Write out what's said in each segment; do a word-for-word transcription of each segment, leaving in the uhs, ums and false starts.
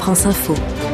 France Info.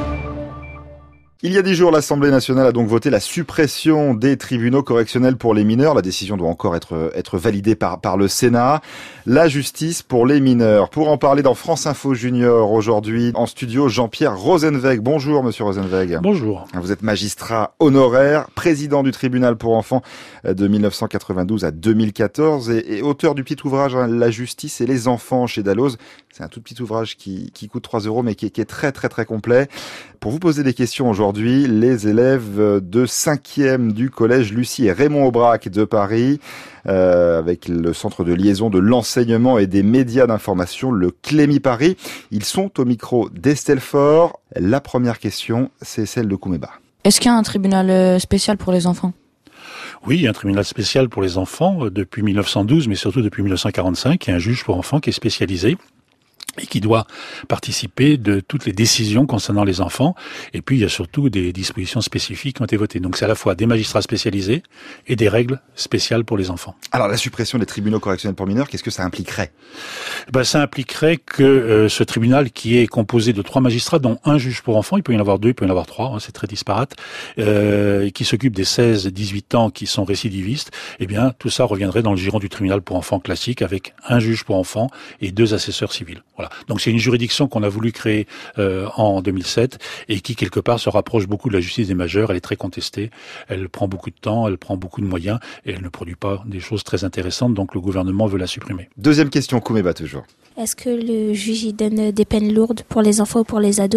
Il y a dix jours, l'Assemblée nationale a donc voté la suppression des tribunaux correctionnels pour les mineurs. La décision doit encore être, être validée par, par le Sénat. La justice pour les mineurs. Pour en parler dans France Info Junior aujourd'hui, en studio, Jean-Pierre Rosenweg. Bonjour, monsieur Rosenweg. Bonjour. Vous êtes magistrat honoraire, président du tribunal pour enfants de mille neuf cent quatre-vingt-douze à deux mille quatorze et, et auteur du petit ouvrage hein, La justice et les enfants chez Dalloz. C'est un tout petit ouvrage qui, qui coûte trois euros mais qui est, qui est très très très complet. Pour vous poser des questions aujourd'hui, les élèves de cinquième du collège Lucie et Raymond Aubrac de Paris, euh, avec le centre de liaison de l'enseignement et des médias d'information, le Clémy Paris. Ils sont au micro d'Estelle Faure. La première question, c'est celle de Koumeba. Est-ce qu'il y a un tribunal spécial pour les enfants ? Oui, il y a un tribunal spécial pour les enfants depuis mille neuf cent douze, mais surtout depuis mille neuf cent quarante-cinq. Il y a un juge pour enfants qui est spécialisé et qui doit participer de toutes les décisions concernant les enfants. Et puis, il y a surtout des dispositions spécifiques qui ont été votées. Donc, c'est à la fois des magistrats spécialisés et des règles spéciales pour les enfants. Alors, la suppression des tribunaux correctionnels pour mineurs, qu'est-ce que ça impliquerait ? Ben, ça impliquerait que euh, ce tribunal, qui est composé de trois magistrats, dont un juge pour enfants, il peut y en avoir deux, il peut y en avoir trois, hein, c'est très disparate, euh, qui s'occupe des seize dix-huit ans qui sont récidivistes, eh bien, tout ça reviendrait dans le giron du tribunal pour enfants classique, avec un juge pour enfants et deux assesseurs civils. Voilà. Donc c'est une juridiction qu'on a voulu créer euh, en deux mille sept et qui quelque part se rapproche beaucoup de la justice des majeurs. Elle est très contestée, elle prend beaucoup de temps, elle prend beaucoup de moyens et elle ne produit pas des choses très intéressantes. Donc le gouvernement veut la supprimer. Deuxième question, Koumeba toujours. Est-ce que le juge y donne des peines lourdes pour les enfants ou pour les ados ?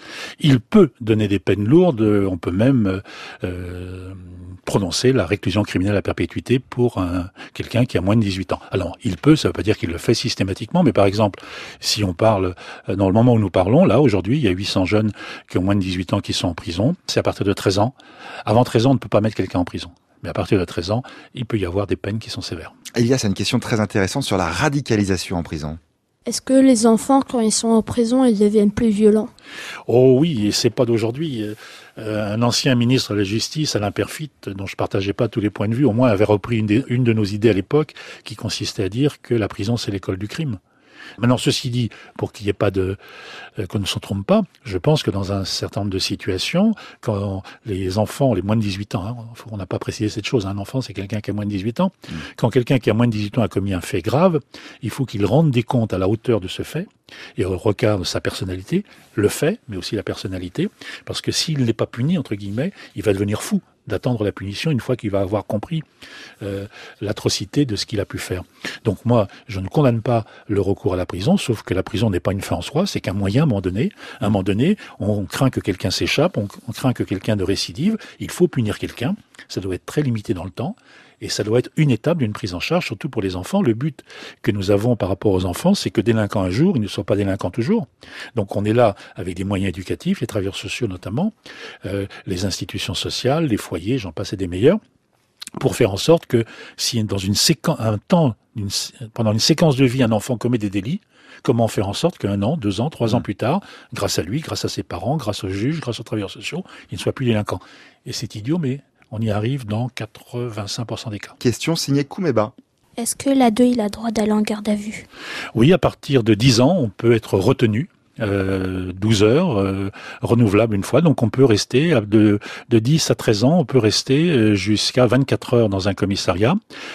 Il peut donner des peines lourdes. On peut même euh, prononcer la réclusion criminelle à perpétuité pour un, quelqu'un qui a moins de dix-huit ans. Alors, il peut, ça ne veut pas dire qu'il le fait systématiquement, mais par exemple, si on parle, dans le moment où nous parlons, là, aujourd'hui, il y a huit cents jeunes qui ont moins de dix-huit ans qui sont en prison. C'est à partir de treize ans. Avant treize ans, on ne peut pas mettre quelqu'un en prison. Mais à partir de treize ans, il peut y avoir des peines qui sont sévères. Elias a une question très intéressante sur la radicalisation en prison. Est-ce que les enfants, quand ils sont en prison, ils deviennent plus violents ? Oh oui, et c'est pas d'aujourd'hui. Euh, un ancien ministre de la Justice, Alain Peyrefitte, dont je partageais pas tous les points de vue, au moins avait repris une, des, une de nos idées à l'époque, qui consistait à dire que la prison, c'est l'école du crime. Maintenant, ceci dit, pour qu'il n'y ait pas de, euh, qu'on ne se trompe pas, je pense que dans un certain nombre de situations, quand les enfants, les moins de dix-huit ans, hein, on n'a pas précisé cette chose, un enfant c'est quelqu'un qui a moins de dix-huit ans, mmh. Quand quelqu'un qui a moins de dix-huit ans a commis un fait grave, il faut qu'il rende des comptes à la hauteur de ce fait, et au regard de sa personnalité, le fait, mais aussi la personnalité, parce que s'il n'est pas puni, entre guillemets, il va devenir fou d'attendre la punition une fois qu'il va avoir compris euh, l'atrocité de ce qu'il a pu faire. Donc moi, je ne condamne pas le recours à la prison, sauf que la prison n'est pas une fin en soi, c'est qu'un moyen à un moment donné, à un moment donné, on craint que quelqu'un s'échappe, on, on craint que quelqu'un de récidive, il faut punir quelqu'un, ça doit être très limité dans le temps, et ça doit être une étape d'une prise en charge, surtout pour les enfants. Le but que nous avons par rapport aux enfants, c'est que délinquants un jour, ils ne soient pas délinquants toujours. Donc on est là avec des moyens éducatifs, les travailleurs sociaux notamment, euh, les institutions sociales, les foyers, j'en passe et des meilleurs, pour faire en sorte que si dans une séquence, un temps, une, pendant une séquence de vie, un enfant commet des délits, comment faire en sorte qu'un an, deux ans, trois ans plus tard, grâce à lui, grâce à ses parents, grâce aux juges, grâce aux travailleurs sociaux, il ne soit plus délinquant. Et c'est idiot, mais on y arrive dans quatre-vingt-cinq pour cent des cas. Question signée Koumeba. Est-ce que l'ado il a droit d'aller en garde à vue ? Oui, à partir de dix ans, on peut être retenu. Euh, douze heures, euh, renouvelable une fois, donc on peut rester de, de dix à treize ans, on peut rester jusqu'à vingt-quatre heures dans un commissariat.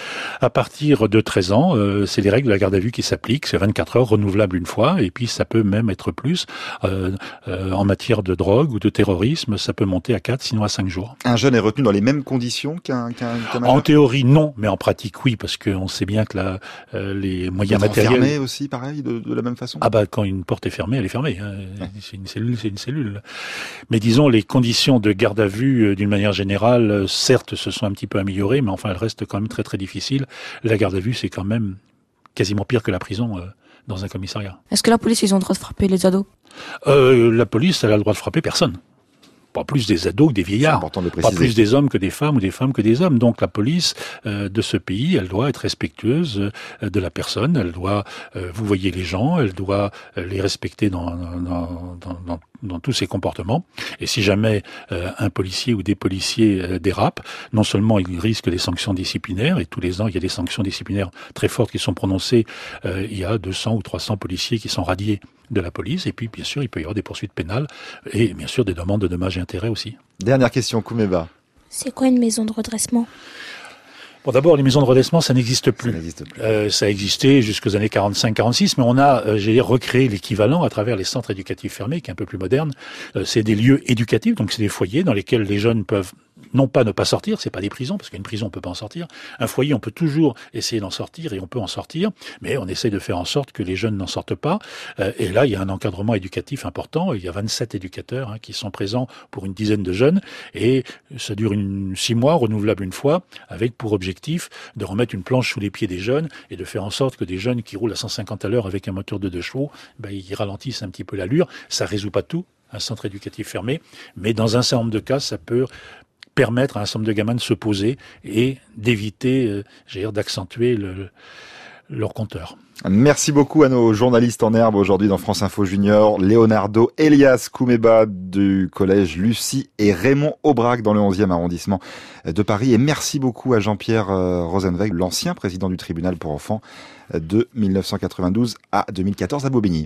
À partir de treize ans, euh, c'est les règles de la garde à vue qui s'appliquent, c'est vingt-quatre heures, renouvelable une fois, et puis ça peut même être plus. Euh, euh, en matière de drogue ou de terrorisme, ça peut monter à quatre, sinon à cinq jours. Un jeune est retenu dans les mêmes conditions qu'un, qu'un, qu'un majeur ? En théorie, non, mais en pratique, oui, parce qu'on sait bien que la, euh, les moyens matériels... Enfermé aussi, pareil, de, de la même façon ? Ah bah, quand une porte est fermée, elle est fermée. Hein. Ouais. C'est une cellule, c'est une cellule. Mais disons, les conditions de garde à vue, d'une manière générale, certes, se sont un petit peu améliorées, mais enfin, elles restent quand même très très difficiles. La garde à vue, c'est quand même quasiment pire que la prison euh, dans un commissariat. Est-ce que la police, ils ont le droit de frapper les ados ? euh, La police, elle a le droit de frapper personne. Pas plus des ados que des vieillards, de pas plus des hommes que des femmes ou des femmes que des hommes. Donc la police euh, de ce pays, elle doit être respectueuse euh, de la personne, elle doit euh, vous voyez les gens, elle doit euh, les respecter dans, dans, dans, dans, dans tous ses comportements. Et si jamais euh, un policier ou des policiers euh, dérapent, non seulement il risque des sanctions disciplinaires, et tous les ans il y a des sanctions disciplinaires très fortes qui sont prononcées, euh, il y a deux cents ou trois cents policiers qui sont radiés de la police. Et puis, bien sûr, il peut y avoir des poursuites pénales et bien sûr des demandes de dommages et intérêts aussi. Dernière question, Koumeba. C'est quoi une maison de redressement ? Bon, d'abord, les maisons de redressement, ça n'existe plus. Ça n'existe plus. Euh, ça a existé jusqu'aux années quarante-cinq quarante-six, mais on a, euh, j'ai recréé l'équivalent à travers les centres éducatifs fermés, qui est un peu plus moderne. Euh, c'est des lieux éducatifs, donc c'est des foyers dans lesquels les jeunes peuvent non pas ne pas sortir, c'est pas des prisons, parce qu'une prison on peut pas en sortir. Un foyer, on peut toujours essayer d'en sortir et on peut en sortir, mais on essaie de faire en sorte que les jeunes n'en sortent pas. Euh, et là, il y a un encadrement éducatif important. Il y a vingt-sept éducateurs hein, qui sont présents pour une dizaine de jeunes, et ça dure une, six mois, renouvelable une fois, avec pour objectif de remettre une planche sous les pieds des jeunes et de faire en sorte que des jeunes qui roulent à cent cinquante à l'heure avec un moteur de deux chevaux, ben, ils ralentissent un petit peu l'allure. Ça résout pas tout, un centre éducatif fermé, mais dans un certain nombre de cas, ça peut permettre à un certain nombre de gamins de se poser et d'éviter, euh, j'ai dire, d'accentuer le, le, leur compteur. Merci beaucoup à nos journalistes en herbe aujourd'hui dans France Info Junior, Leonardo Elias Koumeba du collège Lucie et Raymond Aubrac dans le onzième arrondissement de Paris. Et merci beaucoup à Jean-Pierre Rosenweg, l'ancien président du tribunal pour enfants de mille neuf cent quatre-vingt-douze à deux mille quatorze à Bobigny.